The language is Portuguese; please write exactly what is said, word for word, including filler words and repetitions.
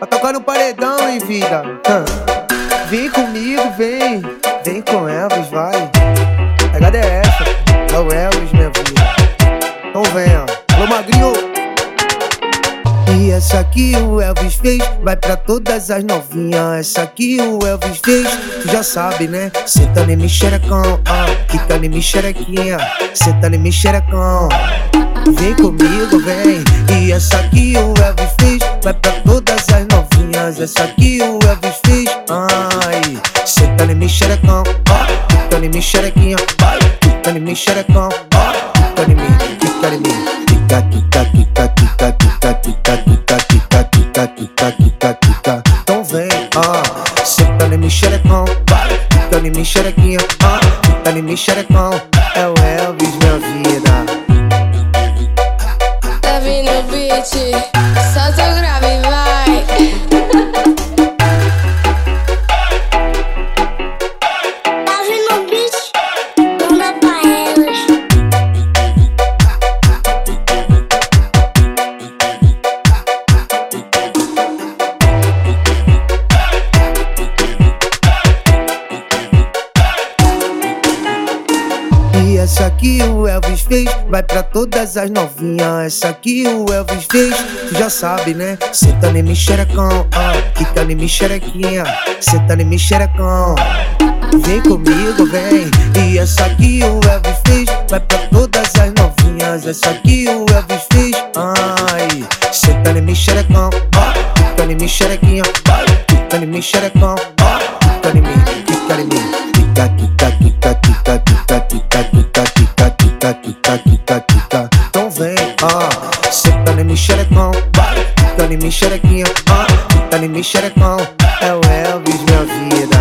Vai tocar no paredão, hein, vida. Hã. Vem comigo, vem. Vem com Elvis, vai. A pegada é essa. É o Elvis, minha vida. Então vem, ó. Alô, magrinho. E essa aqui o Elvis fez, vai pra todas as novinhas. Essa aqui o Elvis fez, tu já sabe, né? Senta em mim xerecão, ó. Fica em mim xerequinha. Senta em mim xerecão. Vem comigo, vem. E essa aqui o Elvis fez, vai pra todas as novinhas. Essa aqui o Elvis fez, ai. Senta em mim xerecão, ó. Fica em mim xerequinha, vai. Fica em mim xerecão, ó. Fica em mim, fica em mim. Fica, fica, fica, fica, fica, fica, fica, fica, fica, fica, fica, fica. Então vem, ó. Senta em mim xerecão, vai. Fica em mim xerequinha, ó. Fica em mim xerecão. É o Elvis, minha vida. Tá vindo o beat, solta o grave e vai. Tá vindo o beat, manda pra elas. E essa aqui o Elvis fez, vai pra todas as novinhas. Essa aqui o Elvis fez, tu já sabe, né? Senta em mim xerecão, ó. Fica em mim xerequinha. Senta em mim xerecão. Vem comigo, vem. E essa aqui o Elvis fez, vai pra todas as novinhas. Essa aqui o Elvis fez, ai. Senta em mim xerecão, ó. Fica em mim xerequinha, vai. Fica em mim xerecão, ó. Fica em mim, fica em mim. Fica, fica, fica, fica, fica, fica, fica, fica, fica, fica, fica, fica. Então vem, ó. Senta em mim xerecão, vai. Fica em mim xerequinha, ó. Fica em mim xerecão. É o Elvis, minha vida.